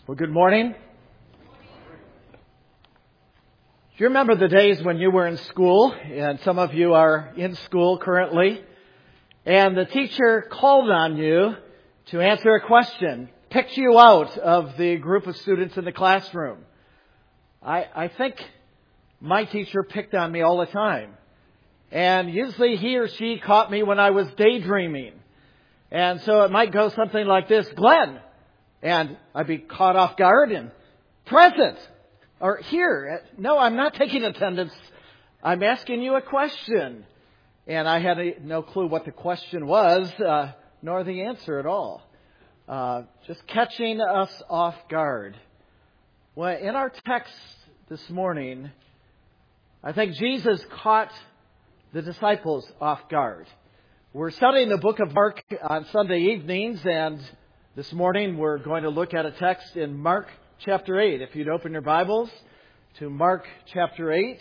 Well, good morning. Do you remember the days when you were in school, and some of you are in school currently, and the teacher called on you to answer a question, picked you out of the group of students in the classroom? I think my teacher picked on me all the time. And usually he or she caught me when I was daydreaming. And so it might go something like this: Glenn. And I'd be caught off guard and present. Or here. No, I'm not taking attendance. I'm asking you a question. And I had no clue what the question was, nor the answer at all. Just catching us off guard. Well, in our text this morning, I think Jesus caught the disciples off guard. We're studying the book of Mark on Sunday evenings, and this morning we're going to look at a text in Mark chapter 8. If you'd open your Bibles to Mark chapter 8.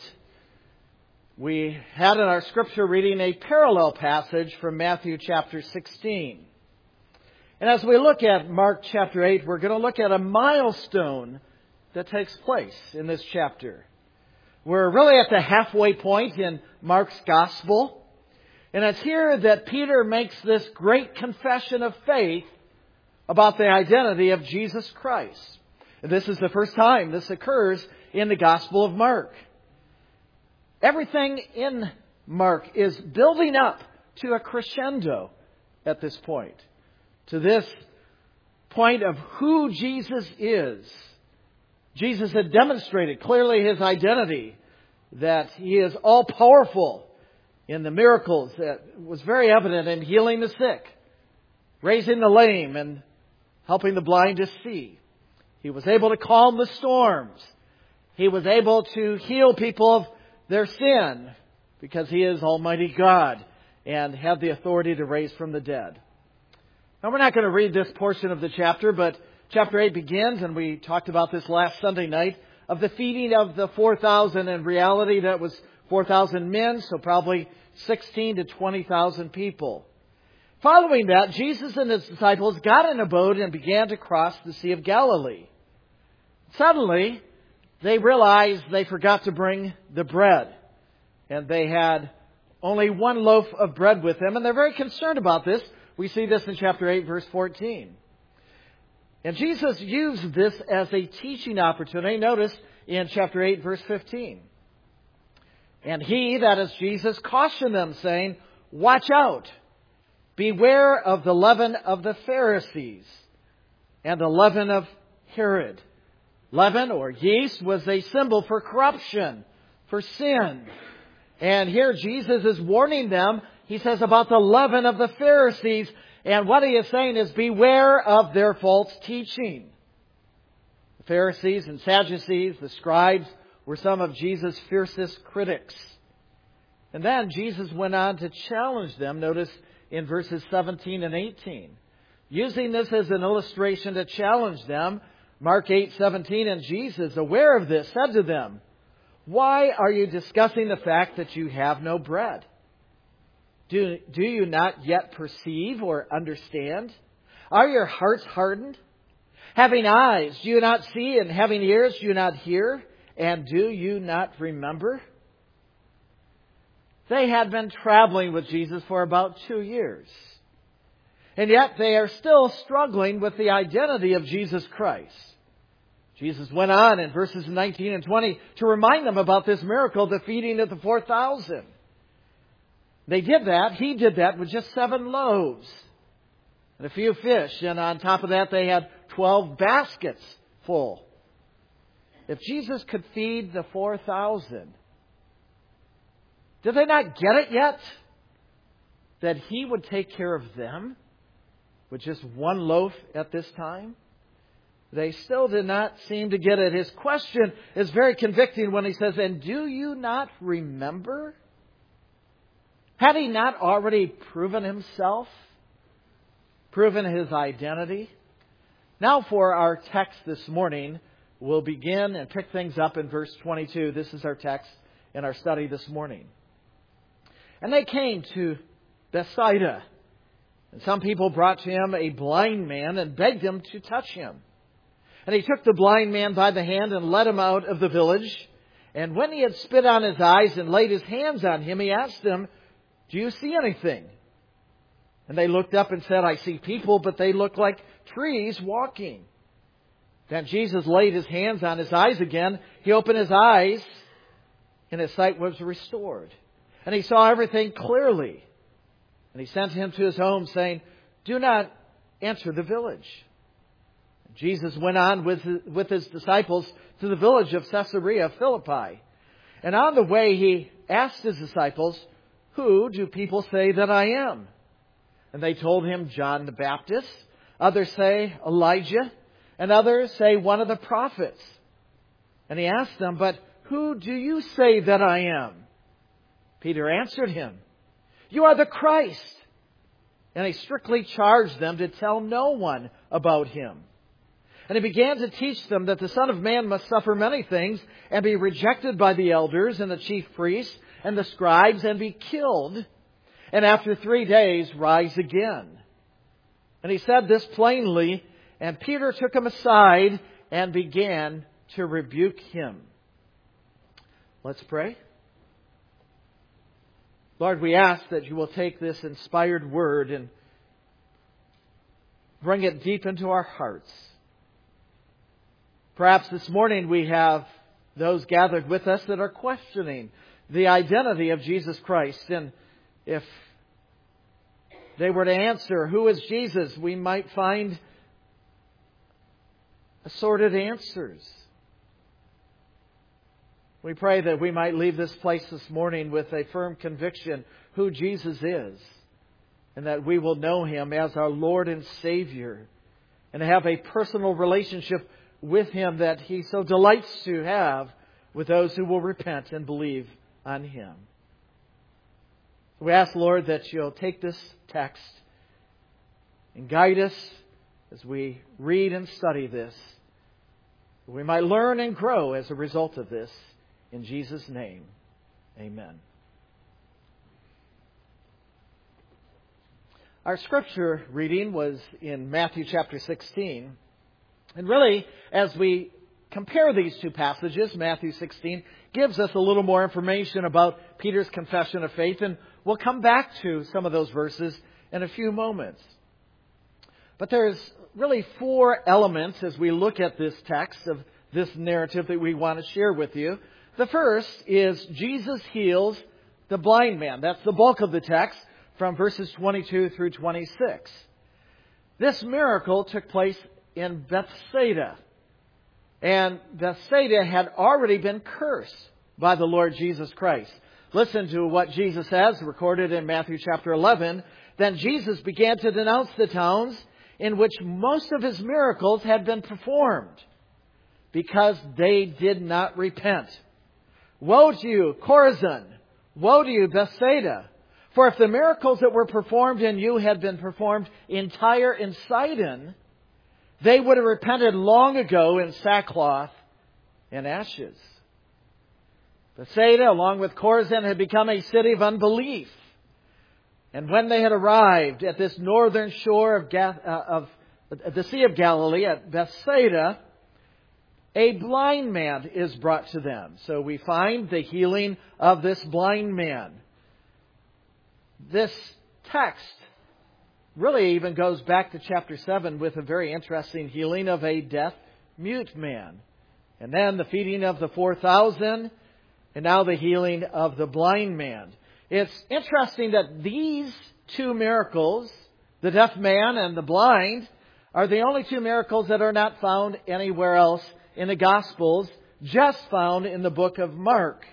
We had in our scripture reading a parallel passage from Matthew chapter 16. And as we look at Mark chapter 8, we're going to look at a milestone that takes place in this chapter. We're really at the halfway point in Mark's gospel. And it's here that Peter makes this great confession of faith about the identity of Jesus Christ. And this is the first time this occurs in the Gospel of Mark. Everything in Mark is building up to a crescendo at this point. To this point of who Jesus is. Jesus had demonstrated clearly His identity, that He is all-powerful in the miracles that was very evident in healing the sick, raising the lame, and helping the blind to see. He was able to calm the storms. He was able to heal people of their sin because He is Almighty God and had the authority to raise from the dead. Now, we're not going to read this portion of the chapter, but chapter 8 begins, and we talked about this last Sunday night, of the feeding of the 4,000. In reality, that was 4,000 men, so probably 16 to 20,000 people. Following that, Jesus and His disciples got in a boat and began to cross the Sea of Galilee. Suddenly, they realized they forgot to bring the bread. And they had only one loaf of bread with them. And they're very concerned about this. We see this in chapter 8, verse 14. And Jesus used this as a teaching opportunity. Notice in chapter 8, verse 15. And He, that is Jesus, cautioned them, saying, "Watch out. Beware of the leaven of the Pharisees and the leaven of Herod." Leaven or yeast was a symbol for corruption, for sin. And here Jesus is warning them. He says about the leaven of the Pharisees. And what He is saying is beware of their false teaching. The Pharisees and Sadducees, the scribes, were some of Jesus' fiercest critics. And then Jesus went on to challenge them. Notice in verses 17 and 18. Using this as an illustration to challenge them, Mark 8:17, and Jesus, aware of this, said to them, "Why are you discussing the fact that you have no bread? Do you not yet perceive or understand? Are your hearts hardened? Having eyes, do you not see? And having ears, do you not hear? And do you not remember?" They had been traveling with Jesus for about 2 years. And yet they are still struggling with the identity of Jesus Christ. Jesus went on in verses 19 and 20 to remind them about this miracle, the feeding of the 4,000. They did that. He did that with just 7 loaves and a few fish. And on top of that, they had 12 baskets full. If Jesus could feed the 4,000, did they not get it yet? That He would take care of them with just 1 loaf at this time? They still did not seem to get it. His question is very convicting when He says, "And do you not remember?" Had He not already proven Himself? Proven His identity? Now for our text this morning, we'll begin and pick things up in verse 22. This is our text in our study this morning. And they came to Bethsaida. And some people brought to Him a blind man and begged Him to touch Him. And he took the blind man by the hand and led him out of the village. And when he had spit on his eyes and laid his hands on him, he asked him, "Do you see anything?" And they looked up and said, "I see people, but they look like trees walking." Then Jesus laid his hands on his eyes again. He opened his eyes, and his sight was restored. And he saw everything clearly. And he sent him to his home, saying, "Do not enter the village." Jesus went on with his disciples to the village of Caesarea Philippi. And on the way he asked his disciples, "Who do people say that I am?" And they told him, "John the Baptist. Others say Elijah. And others say one of the prophets." And he asked them, "But who do you say that I am?" Peter answered him, "You are the Christ." And he strictly charged them to tell no one about him. And he began to teach them that the Son of Man must suffer many things and be rejected by the elders and the chief priests and the scribes and be killed, and after 3 days rise again. And he said this plainly, and Peter took him aside and began to rebuke him. Let's pray. Lord, we ask that you will take this inspired word and bring it deep into our hearts. Perhaps this morning we have those gathered with us that are questioning the identity of Jesus Christ. And if they were to answer, "Who is Jesus?" we might find assorted answers. We pray that we might leave this place this morning with a firm conviction who Jesus is, and that we will know Him as our Lord and Savior, and have a personal relationship with Him that He so delights to have with those who will repent and believe on Him. We ask, Lord, that you'll take this text and guide us as we read and study this, that we might learn and grow as a result of this. In Jesus' name, amen. Our scripture reading was in Matthew chapter 16. And really, as we compare these two passages, Matthew 16 gives us a little more information about Peter's confession of faith. And we'll come back to some of those verses in a few moments. But there's really 4 elements as we look at this text of this narrative that we want to share with you. The first is Jesus heals the blind man. That's the bulk of the text from verses 22 through 26. This miracle took place in Bethsaida. And Bethsaida had already been cursed by the Lord Jesus Christ. Listen to what Jesus says, recorded in Matthew chapter 11. Then Jesus began to denounce the towns in which most of His miracles had been performed, because they did not repent. Woe to you, Chorazin! Woe to you, Bethsaida! For if the miracles that were performed in you had been performed in Tyre and Sidon, they would have repented long ago in sackcloth and ashes. Bethsaida, along with Chorazin, had become a city of unbelief. And when they had arrived at this northern shore of the Sea of Galilee, at Bethsaida, a blind man is brought to them. So we find the healing of this blind man. This text really even goes back to chapter 7 with a very interesting healing of a deaf mute man. And then the feeding of the 4,000, and now the healing of the blind man. It's interesting that these 2 miracles, the deaf man and the blind, are the only 2 miracles that are not found anywhere else in the Gospels, just found in the book of Mark.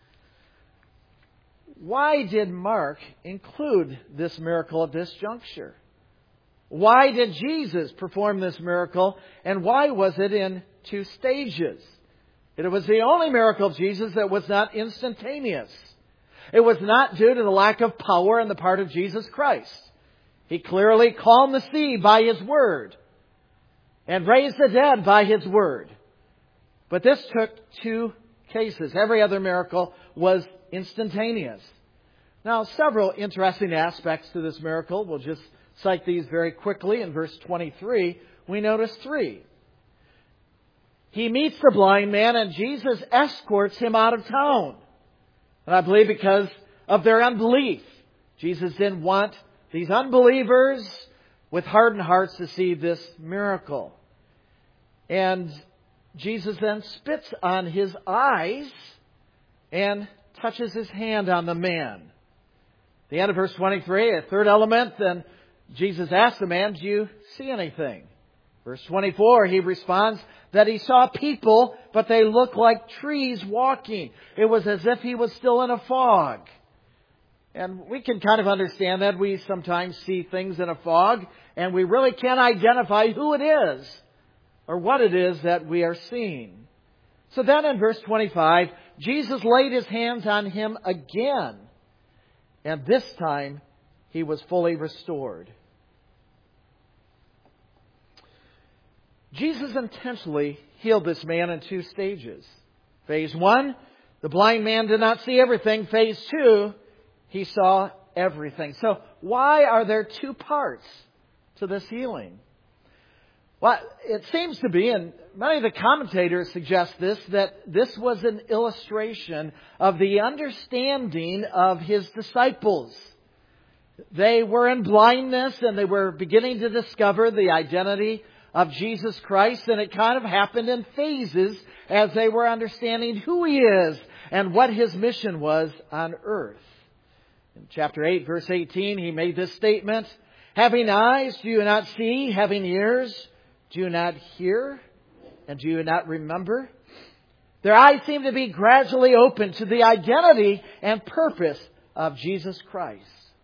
Why did Mark include this miracle at this juncture? Why did Jesus perform this miracle, and why was it in 2 stages? It was the only miracle of Jesus that was not instantaneous. It was not due to the lack of power on the part of Jesus Christ. He clearly calmed the sea by His word and raised the dead by His word. But this took 2 cases. Every other miracle was instantaneous. Now, several interesting aspects to this miracle. We'll just cite these very quickly. In verse 23, we notice 3. he meets the blind man and Jesus escorts him out of town. And I believe because of their unbelief, Jesus didn't want these unbelievers with hardened hearts to see this miracle. And Jesus then spits on his eyes and touches his hand on the man. At the end of verse 23, a third element, then Jesus asked the man, "Do you see anything?" Verse 24, he responds that he saw people, but they looked like trees walking. It was as if he was still in a fog. And we can kind of understand that. We sometimes see things in a fog, and we really can't identify who it is or what it is that we are seeing. So then in verse 25, Jesus laid his hands on him again, and this time he was fully restored. Jesus intentionally healed this man in two stages. Phase 1, the blind man did not see everything. Phase 2, he saw everything. So why are there two parts to this healing? Well, it seems to be, and many of the commentators suggest this, that this was an illustration of the understanding of his disciples. They were in blindness and they were beginning to discover the identity of Jesus Christ, and it kind of happened in phases as they were understanding who He is and what His mission was on earth. In chapter 8, verse 18, He made this statement, "Having eyes, do you not see? Having ears, do you not hear? And do you not remember?" Their eyes seem to be gradually open to the identity and purpose of Jesus Christ.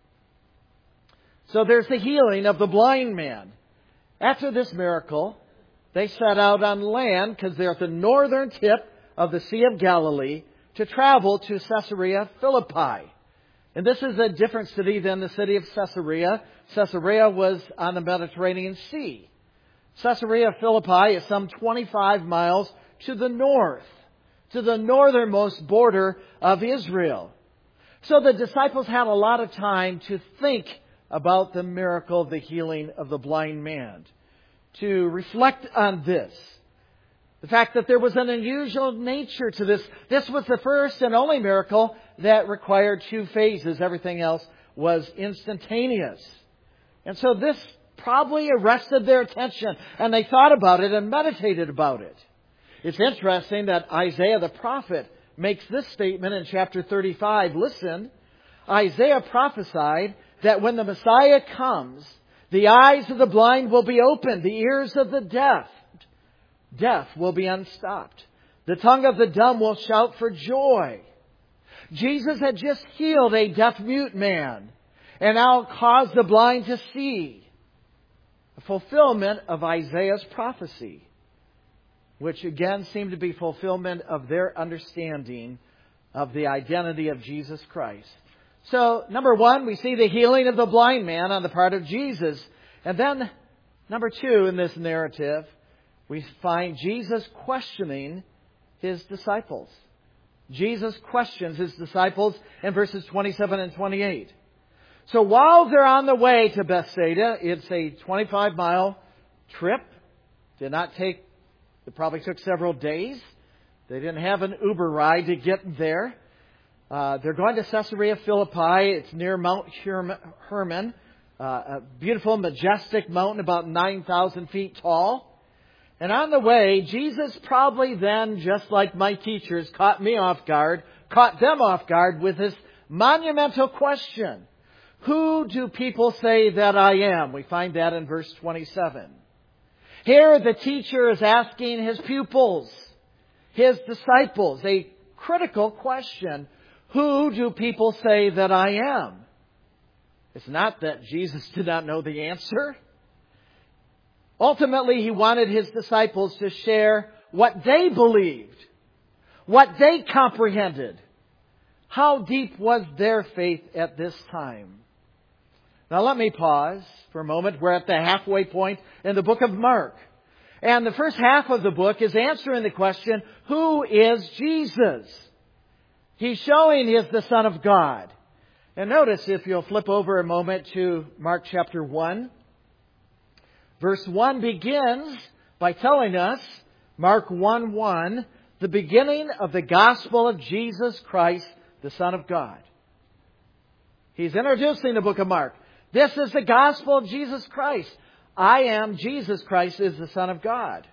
So there's the healing of the blind man. After this miracle, they set out on land because they're at the northern tip of the Sea of Galilee to travel to Caesarea Philippi. And this is a different city than the city of Caesarea. Caesarea was on the Mediterranean Sea. Caesarea Philippi is some 25 miles to the north, to the northernmost border of Israel. So the disciples had a lot of time to think about the miracle of the healing of the blind man, to reflect on this. The fact that there was an unusual nature to this. This was the first and only miracle that required two phases. Everything else was instantaneous. And so this probably arrested their attention, and they thought about it and meditated about it. It's interesting that Isaiah the prophet makes this statement in chapter 35. Listen, Isaiah prophesied that when the Messiah comes, the eyes of the blind will be opened, the ears of the deaf will be unstopped. The tongue of the dumb will shout for joy. Jesus had just healed a deaf-mute man and now caused the blind to see. A fulfillment of Isaiah's prophecy, which again seemed to be fulfillment of their understanding of the identity of Jesus Christ. So, number one, we see the healing of the blind man on the part of Jesus. And then, number two in this narrative, we find Jesus questioning His disciples. Jesus questions His disciples in verses 27 and 28. So while they're on the way to Bethsaida, it's a 25-mile trip. It probably took several days. They didn't have an Uber ride to get there. They're going to Caesarea Philippi. It's near Mount Hermon, a beautiful, majestic mountain about 9,000 feet tall. And on the way, Jesus probably then, just like my teachers caught them off guard with this monumental question. Who do people say that I am? We find that in verse 27. Here the teacher is asking his pupils, his disciples, a critical question. Who do people say that I am? It's not that Jesus did not know the answer. Ultimately, He wanted His disciples to share what they believed, what they comprehended. How deep was their faith at this time? Now let me pause for a moment. We're at the halfway point in the book of Mark. And the first half of the book is answering the question, who is Jesus? He's showing He is the Son of God. And notice, if you'll flip over a moment to Mark chapter 1. Verse 1 begins by telling us Mark 1:1, the beginning of the gospel of Jesus Christ, the Son of God. He's introducing the book of Mark. This is the gospel of Jesus Christ. I am Jesus Christ is the Son of God.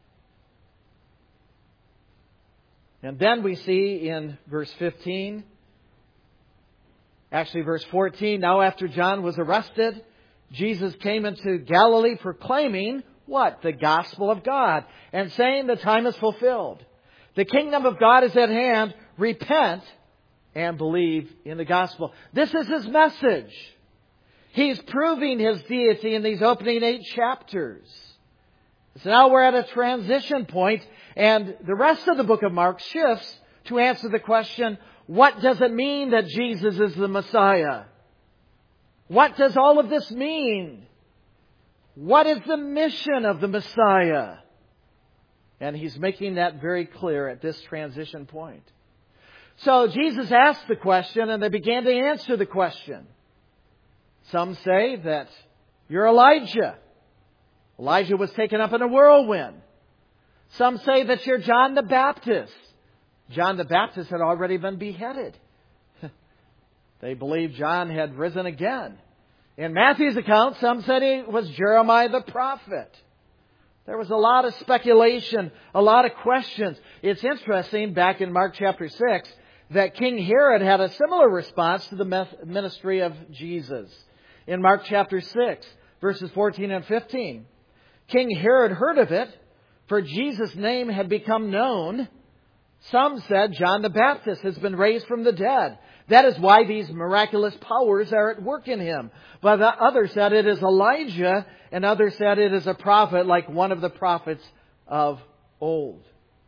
And then we see in verse 15, actually verse 14, now after John was arrested, Jesus came into Galilee proclaiming what? The gospel of God, and saying the time is fulfilled. The kingdom of God is at hand. Repent and believe in the gospel. This is His message. He's proving His deity in these opening 8 chapters. So now we're at a transition point, and the rest of the book of Mark shifts to answer the question, what does it mean that Jesus is the Messiah? What does all of this mean? What is the mission of the Messiah? And He's making that very clear at this transition point. So Jesus asked the question, and they began to answer the question. Some say that you're Elijah. Elijah was taken up in a whirlwind. Some say that you're John the Baptist. John the Baptist had already been beheaded. They believed John had risen again. In Matthew's account, some said he was Jeremiah the prophet. There was a lot of speculation, a lot of questions. It's interesting, back in Mark chapter 6, that King Herod had a similar response to the ministry of Jesus. In Mark chapter 6, verses 14 and 15. King Herod heard of it, for Jesus' name had become known. Some said John the Baptist has been raised from the dead. That is why these miraculous powers are at work in him. But others said it is Elijah, and others said it is a prophet like one of the prophets of old.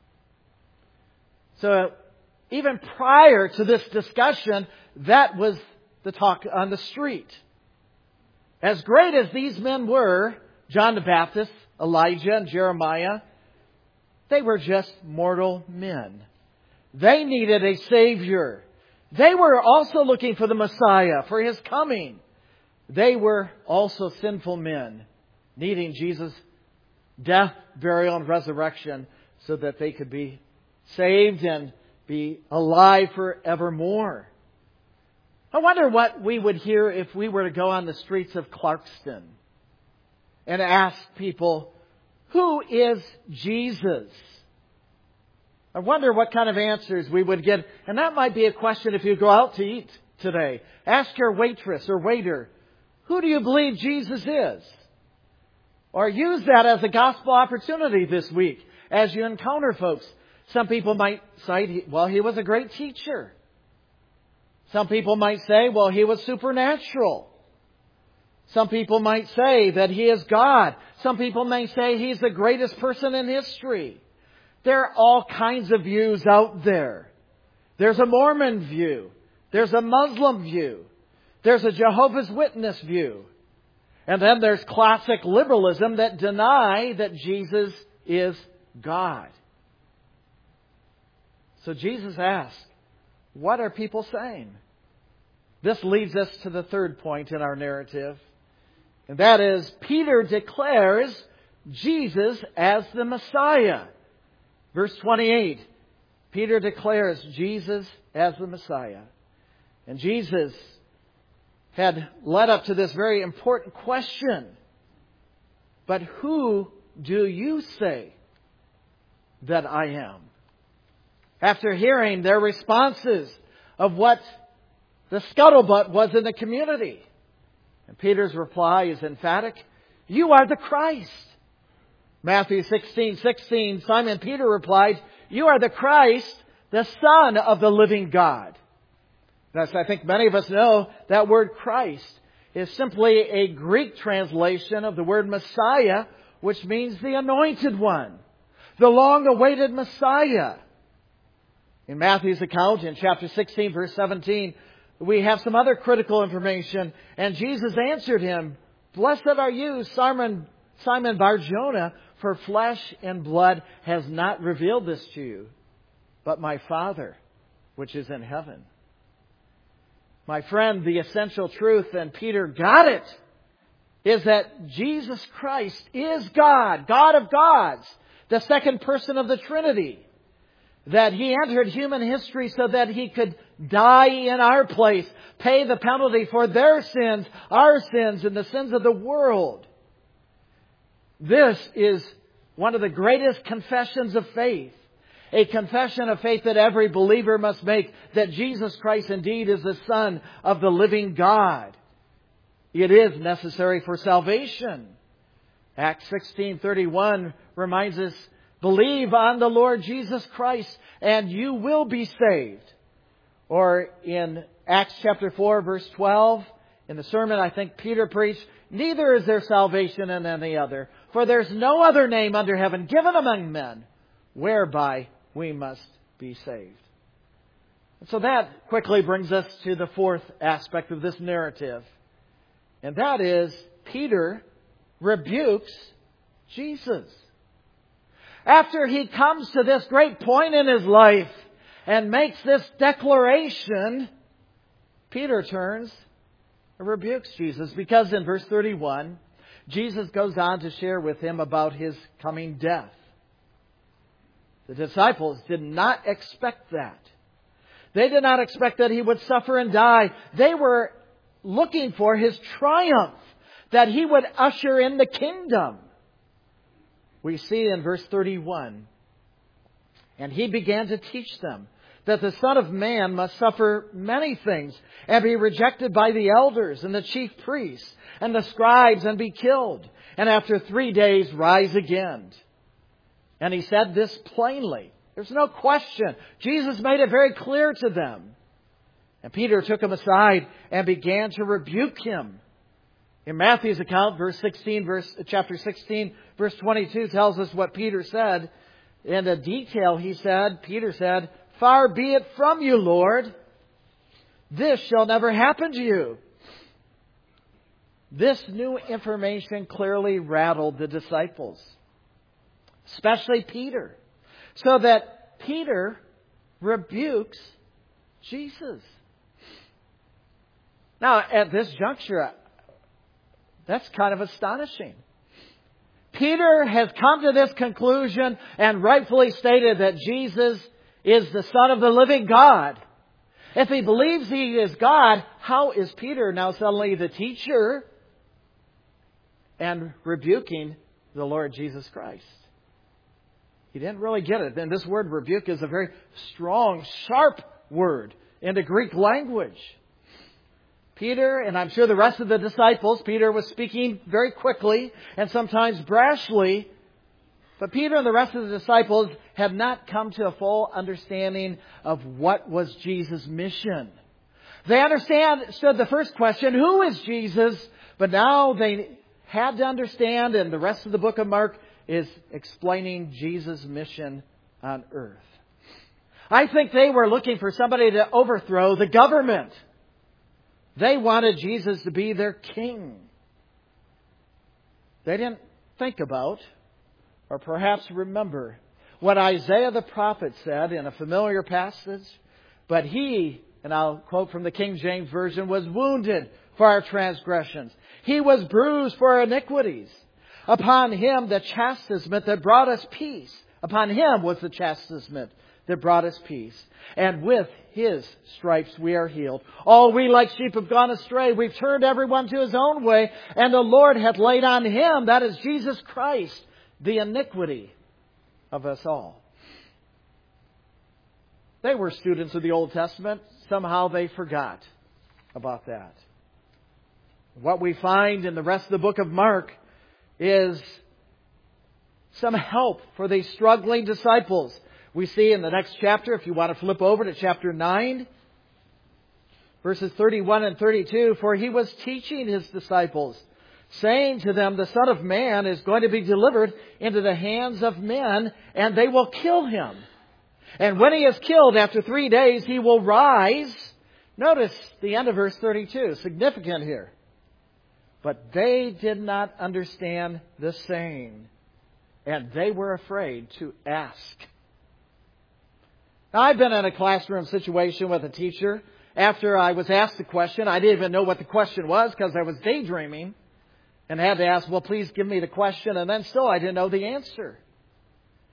So even prior to this discussion, that was the talk on the street. As great as these men were, John the Baptist, Elijah, and Jeremiah, they were just mortal men. They needed a Savior. They were also looking for the Messiah, for His coming. They were also sinful men, needing Jesus' death, burial, and resurrection so that they could be saved and be alive forevermore. I wonder what we would hear if we were to go on the streets of Clarkston and ask people, who is Jesus? I wonder what kind of answers we would get. And that might be a question if you go out to eat today. Ask your waitress or waiter, who do you believe Jesus is? Or use that as a gospel opportunity this week as you encounter folks. Some people might cite, well, he was a great teacher. Some people might say, well, he was supernatural. Some people might say that he is God. Some people may say he's the greatest person in history. There are all kinds of views out there. There's a Mormon view. There's a Muslim view. There's a Jehovah's Witness view. And then there's classic liberalism that deny that Jesus is God. So Jesus asked, what are people saying? This leads us to the third point in our narrative. And that is, Peter declares Jesus as the Messiah. Verse 28, Peter declares Jesus as the Messiah. And Jesus had led up to this very important question. But who do you say that I am? After hearing their responses of what the scuttlebutt was in the community. And Peter's reply is emphatic. You are the Christ. Matthew 16:16, Simon Peter replied, you are the Christ, the Son of the living God. Thus, I think many of us know that word Christ is simply a Greek translation of the word Messiah, which means the anointed one, the long-awaited Messiah. In Matthew's account, in chapter 16, verse 17, we have some other critical information. And Jesus answered him, blessed are you, Simon Bar-Jonah, for flesh and blood has not revealed this to you, but my Father, which is in heaven. My friend, the essential truth, and Peter got it, is that Jesus Christ is God, God of gods, the second person of the Trinity. That He entered human history so that He could die in our place, pay the penalty for their sins, our sins, and the sins of the world. This is one of the greatest confessions of faith. A confession of faith that every believer must make, that Jesus Christ indeed is the Son of the living God. It is necessary for salvation. Acts 16:31 reminds us, believe on the Lord Jesus Christ and you will be saved. Or in Acts chapter 4 verse 12, in the sermon I think Peter preached, neither is there salvation in any other, for there's no other name under heaven given among men whereby we must be saved. And so that quickly brings us to the fourth aspect of this narrative. And that is, Peter rebukes Jesus. After he comes to this great point in his life and makes this declaration, Peter turns and rebukes Jesus. Because in verse 31, Jesus goes on to share with him about His coming death. The disciples did not expect that. They did not expect that He would suffer and die. They were looking for His triumph, that He would usher in the kingdom. We see in verse 31, and He began to teach them that the Son of Man must suffer many things and be rejected by the elders and the chief priests and the scribes and be killed, and after 3 days rise again. And He said this plainly. There's no question. Jesus made it very clear to them. And Peter took Him aside and began to rebuke Him. In Matthew's account, chapter 16, verse 22 tells us what Peter said. In the detail, Peter said, "Far be it from you, Lord. This shall never happen to you." This new information clearly rattled the disciples, especially Peter, so that Peter rebukes Jesus. Now, at this juncture, that's kind of astonishing. Peter has come to this conclusion and rightfully stated that Jesus is the Son of the living God. If he believes He is God, how is Peter now suddenly the teacher and rebuking the Lord Jesus Christ? He didn't really get it. And this word rebuke is a very strong, sharp word in the Greek language. Peter, and I'm sure the rest of the disciples, Peter was speaking very quickly and sometimes brashly. But Peter and the rest of the disciples had not come to a full understanding of what was Jesus' mission. They understood the first question, who is Jesus? But now they had to understand, and the rest of the book of Mark is explaining Jesus' mission on earth. I think they were looking for somebody to overthrow the government. They wanted Jesus to be their king. They didn't think about, or perhaps remember, what Isaiah the prophet said in a familiar passage. But He, and I'll quote from the King James Version, was wounded for our transgressions. He was bruised for our iniquities. Upon Him the chastisement that brought us peace. Upon Him was the chastisement that brought us peace. And with His stripes we are healed. All we like sheep have gone astray. We've turned everyone to his own way. And the Lord hath laid on Him, that is Jesus Christ, the iniquity of us all. They were students of the Old Testament. Somehow they forgot about that. What we find in the rest of the book of Mark is some help for these struggling disciples. We see in the next chapter, if you want to flip over to chapter 9, verses 31 and 32, for He was teaching His disciples, saying to them, the Son of Man is going to be delivered into the hands of men, and they will kill Him. And when He is killed, after 3 days, He will rise. Notice the end of verse 32, significant here. But they did not understand the saying, and they were afraid to ask. Now, I've been in a classroom situation with a teacher. After I was asked the question, I didn't even know what the question was because I was daydreaming and had to ask, well, please give me the question. And then still I didn't know the answer.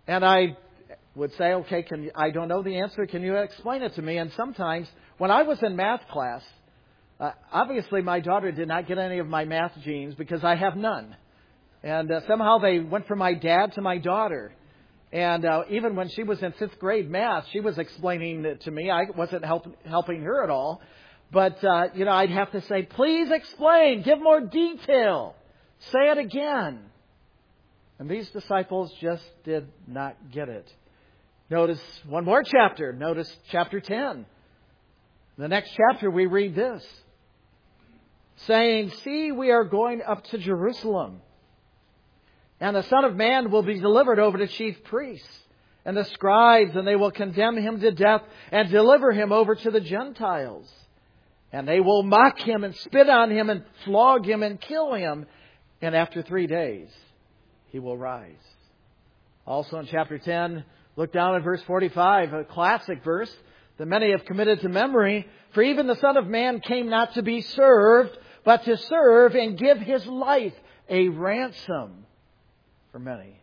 And I would say, okay, I don't know the answer. Can you explain it to me? And sometimes, when I was in math class, obviously my daughter did not get any of my math genes because I have none. And somehow they went from my dad to my daughter. And even when she was in 5th grade math, she was explaining it to me. I wasn't helping her at all. But, I'd have to say, please explain. Give more detail. Say it again. And these disciples just did not get it. Notice one more chapter. Notice chapter 10. The next chapter we read this. Saying, see, we are going up to Jerusalem. And the Son of Man will be delivered over to chief priests and the scribes, and they will condemn him to death and deliver him over to the Gentiles. And they will mock him and spit on him and flog him and kill him. And after 3 days, he will rise. Also in chapter 10, look down at verse 45, a classic verse that many have committed to memory. For even the Son of Man came not to be served, but to serve and give his life a ransom for many.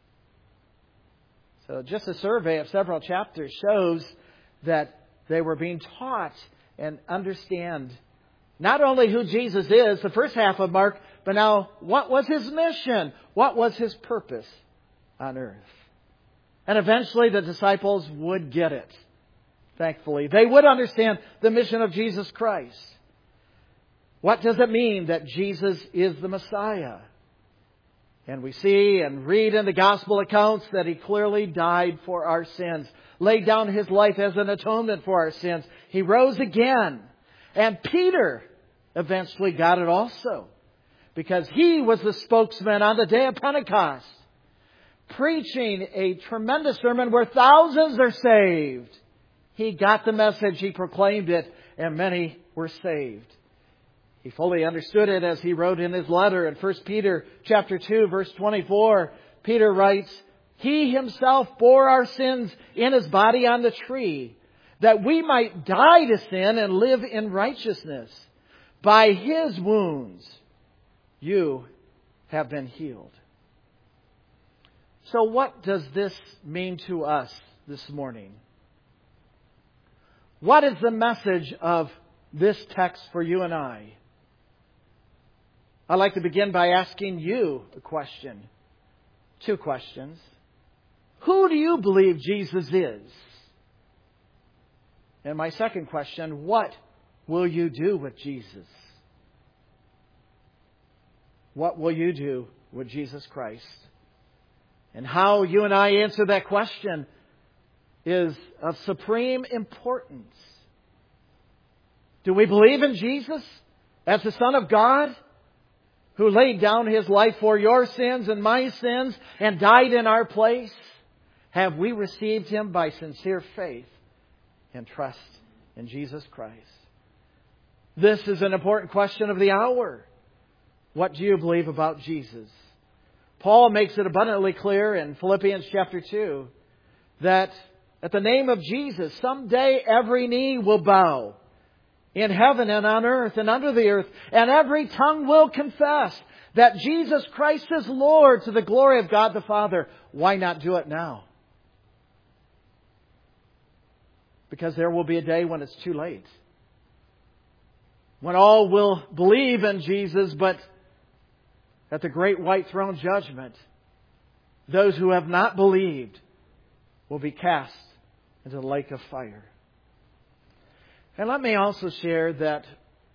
So just a survey of several chapters shows that they were being taught and understand not only who Jesus is, the first half of Mark, but now what was his mission? What was his purpose on earth? And eventually the disciples would get it. Thankfully, they would understand the mission of Jesus Christ. What does it mean that Jesus is the Messiah? And we see and read in the gospel accounts that He clearly died for our sins, laid down His life as an atonement for our sins. He rose again. And Peter eventually got it also, because he was the spokesman on the day of Pentecost, preaching a tremendous sermon where thousands are saved. He got the message, he proclaimed it, and many were saved. He fully understood it as he wrote in his letter in 1 Peter chapter 2, verse 24. Peter writes, He Himself bore our sins in His body on the tree, that we might die to sin and live in righteousness. By His wounds you have been healed. So what does this mean to us this morning? What is the message of this text for you and I? I'd like to begin by asking you a question. 2 questions. Who do you believe Jesus is? And my second question, what will you do with Jesus? What will you do with Jesus Christ? And how you and I answer that question is of supreme importance. Do we believe in Jesus as the Son of God, who laid down His life for your sins and my sins and died in our place? Have we received Him by sincere faith and trust in Jesus Christ? This is an important question of the hour. What do you believe about Jesus? Paul makes it abundantly clear in Philippians chapter 2 that at the name of Jesus, someday every knee will bow in heaven and on earth and under the earth, and every tongue will confess that Jesus Christ is Lord, to the glory of God the Father. Why not do it now? Because there will be a day when it's too late. When all will believe in Jesus, but at the great white throne judgment, those who have not believed will be cast into the lake of fire. And let me also share that,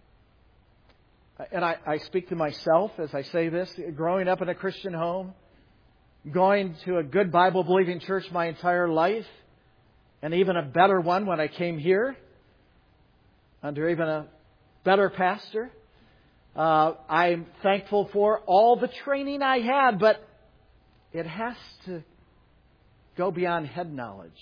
and I speak to myself as I say this, growing up in a Christian home, going to a good Bible-believing church my entire life, and even a better one when I came here, under even a better pastor. I'm thankful for all the training I had, but it has to go beyond head knowledge.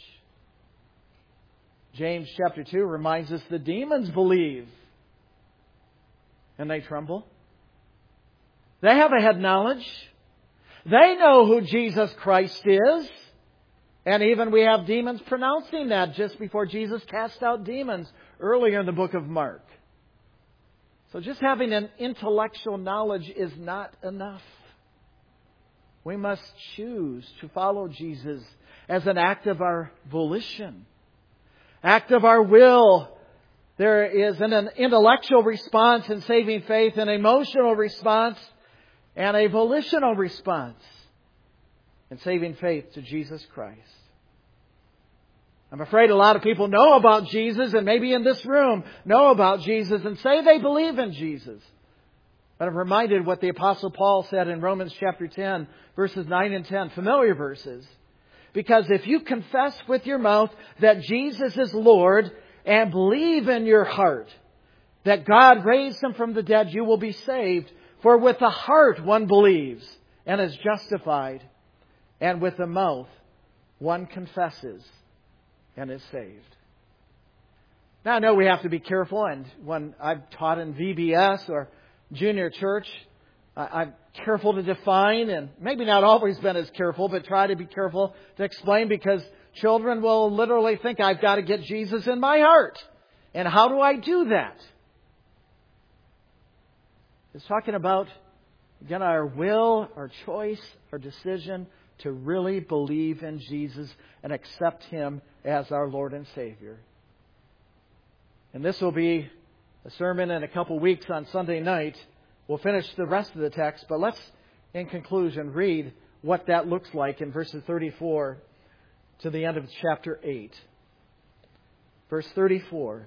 James chapter 2 reminds us the demons believe and they tremble. They have a head knowledge. They know who Jesus Christ is. And even we have demons pronouncing that just before Jesus cast out demons earlier in the book of Mark. So just having an intellectual knowledge is not enough. We must choose to follow Jesus as an act of our volition, act of our will. There is an intellectual response in saving faith, an emotional response, and a volitional response in saving faith to Jesus Christ. I'm afraid a lot of people know about Jesus, and maybe in this room know about Jesus and say they believe in Jesus. But I'm reminded what the Apostle Paul said in Romans chapter 10, verses 9 and 10, familiar verses. Because if you confess with your mouth that Jesus is Lord and believe in your heart that God raised Him from the dead, you will be saved. For with the heart one believes and is justified, and with the mouth one confesses and is saved. Now I know we have to be careful, and when I've taught in VBS or junior church, I'm careful to define, and maybe not always been as careful, but try to be careful to explain, because children will literally think I've got to get Jesus in my heart. And how do I do that? It's talking about, again, our will, our choice, our decision to really believe in Jesus and accept Him as our Lord and Savior. And this will be a sermon in a couple weeks on Sunday night. We'll finish the rest of the text, but let's, in conclusion, read what that looks like in verses 34 to the end of chapter 8. Verse 34.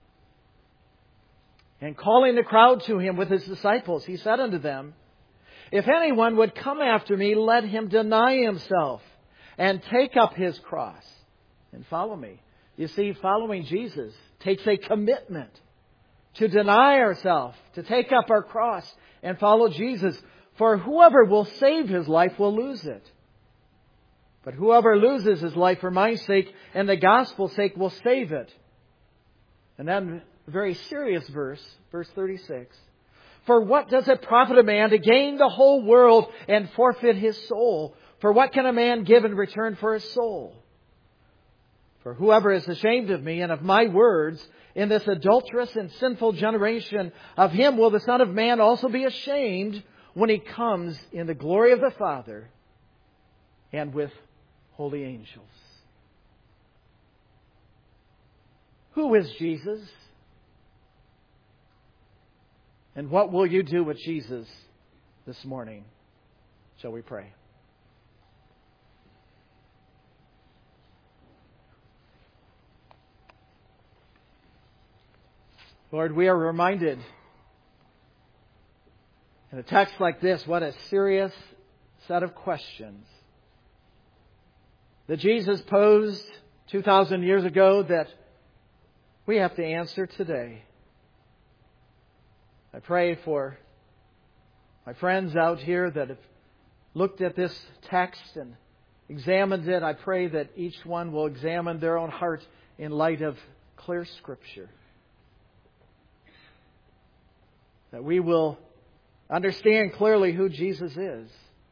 And calling the crowd to Him with His disciples, He said unto them, If anyone would come after me, let him deny himself and take up his cross and follow me. You see, following Jesus takes a commitment to deny ourselves, to take up our cross and follow Jesus. For whoever will save his life will lose it. But whoever loses his life for my sake and the gospel's sake will save it. And then a very serious verse, verse 36. For what does it profit a man to gain the whole world and forfeit his soul? For what can a man give in return for his soul? For whoever is ashamed of me and of my words in this adulterous and sinful generation, of him will the Son of Man also be ashamed when He comes in the glory of the Father and with holy angels. Who is Jesus? And what will you do with Jesus this morning? Shall we pray? Lord, we are reminded in a text like this, what a serious set of questions that Jesus posed 2,000 years ago that we have to answer today. I pray for my friends out here that have looked at this text and examined it. I pray that each one will examine their own heart in light of clear Scripture. That we will understand clearly who Jesus is.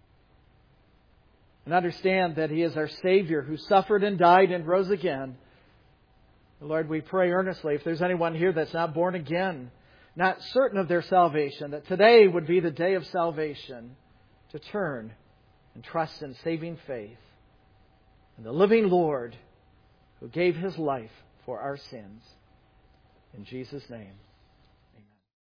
And understand that He is our Savior who suffered and died and rose again. Lord, we pray earnestly, if there's anyone here that's not born again, not certain of their salvation, that today would be the day of salvation, to turn and trust in saving faith in the living Lord who gave His life for our sins. In Jesus' name.